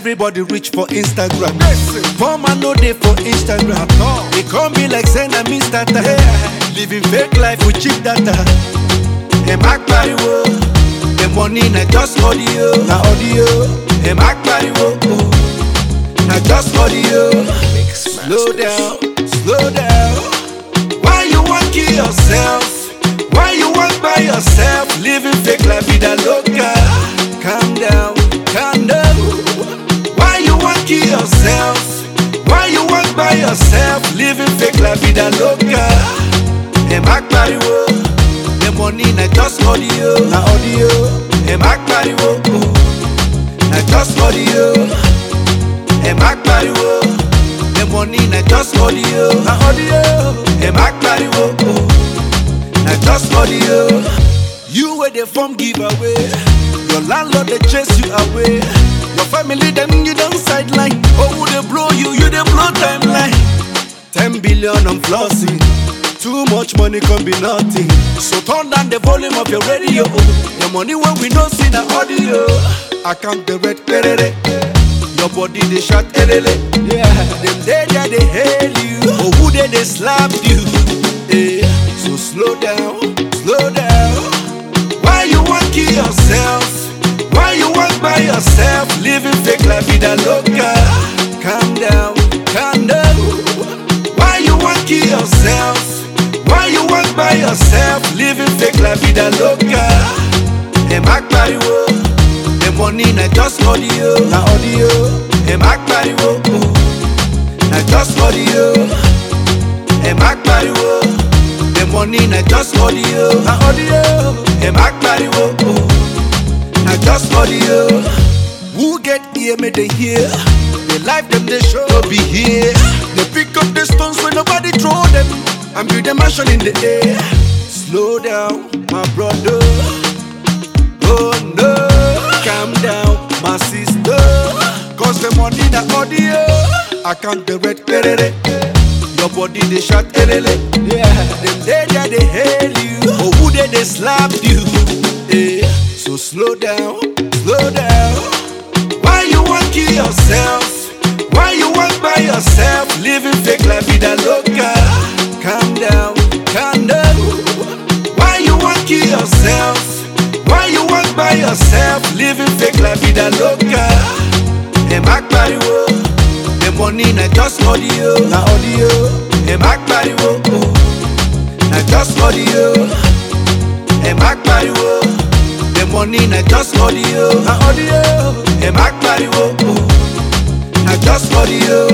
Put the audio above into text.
Everybody reach for Instagram. Poor man no day for Instagram. It can't be like saying I'm Mr. Living fake life with cheap data. Hey, Mac Pariwo. The money na just audio. Na audio. Hey, Mac Pariwo. Na just audio. Slow down, slow down. Why you want kill yourself? Why you want by yourself? Living fake life vida loca. Calm down, calm down. Why you want kill yourself? Why you want by yourself? Living fake life vida loca. Hey, Mac Pariwo. The money na just audio. Na audio. Hey, Mac Pariwo. Na just audio. Hey, Mac Pariwo. The money na just audio. Na audio. Hey, Mac Pariwo. Na just audio. You where they from giveaway. Your landlord they chase you away. Your family them you don't sideline. Oh they blow you, you they blow timeline. 10 billion I'm flossing. Too much money can be nothing. So turn down the volume of your radio. Your money when we don't see the audio. I count the red perere. Your body they shot elele. Yeah. Them they hail you. Oh who they slap you. Yeah. So slow down, slow down. Why you want kill yourself? Why you want by yourself? Living fake life vida loca. Calm down, calm down. Why you want kill yourself? Why you want by yourself? Living fake life vida loca. Hey, Mac Pariwo. The money na just audio. Na audio. Hey, Mac Pariwo. Na just audio. Hey, Mac Pariwo. The money na just audio. Na audio. Hey, Mac Pariwo. Na just audio. Who get here may they hear? They life them they show be here. They pick up the stones when nobody throw them and build a mansion in the air. Slow down, my brother. Oh no, calm down, my sister. Cause the money na audio. I count the red perere. Your body they shot elele. Yeah. Them they hail you. Oh who they slap you. Yeah. So slow down, slow down. Why you want kill yourself? Why you want by yourself? Living fake life vida loca. Calm down, calm down. Why you want kill yourself? Why you want by yourself? Living fake life vida loca. Hey, Mac Pariwo. The money na just audio. Na audio. Hey, Mac Pariwo. Na just audio. Hey, Mac Pariwo. The money na just audio. Na audio. Hey, Mac Pariwo. Na just audio.